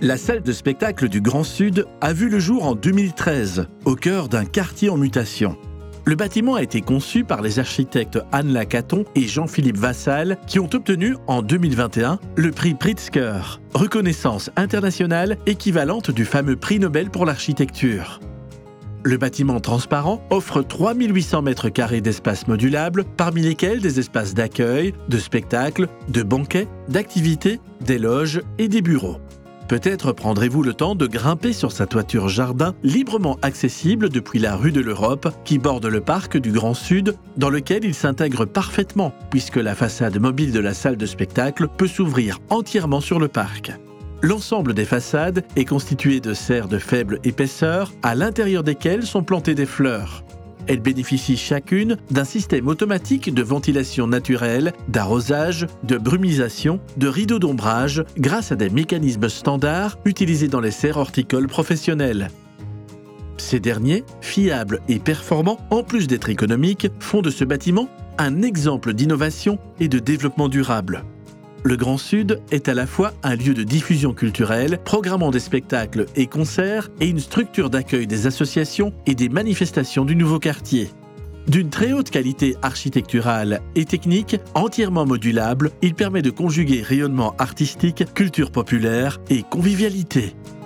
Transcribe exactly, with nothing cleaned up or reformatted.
La salle de spectacle du Grand Sud a vu le jour en deux mille treize, au cœur d'un quartier en mutation. Le bâtiment a été conçu par les architectes Anne Lacaton et Jean-Philippe Vassal qui ont obtenu en deux mille vingt et un le prix Pritzker, reconnaissance internationale équivalente du fameux prix Nobel pour l'architecture. Le bâtiment transparent offre trois mille huit cents mètres carrés d'espace modulable, parmi lesquels des espaces d'accueil, de spectacle, de banquets, d'activités, des loges et des bureaux. Peut-être prendrez-vous le temps de grimper sur sa toiture jardin, librement accessible depuis la rue de l'Europe, qui borde le parc du Grand Sud, dans lequel il s'intègre parfaitement, puisque la façade mobile de la salle de spectacle peut s'ouvrir entièrement sur le parc. L'ensemble des façades est constitué de serres de faible épaisseur, à l'intérieur desquelles sont plantées des fleurs. Elles bénéficient chacune d'un système automatique de ventilation naturelle, d'arrosage, de brumisation, de rideaux d'ombrage, grâce à des mécanismes standards utilisés dans les serres horticoles professionnelles. Ces derniers, fiables et performants, en plus d'être économiques, font de ce bâtiment un exemple d'innovation et de développement durable. Le Grand Sud est à la fois un lieu de diffusion culturelle, programmant des spectacles et concerts, et une structure d'accueil des associations et des manifestations du nouveau quartier. D'une très haute qualité architecturale et technique, entièrement modulable, il permet de conjuguer rayonnement artistique, culture populaire et convivialité.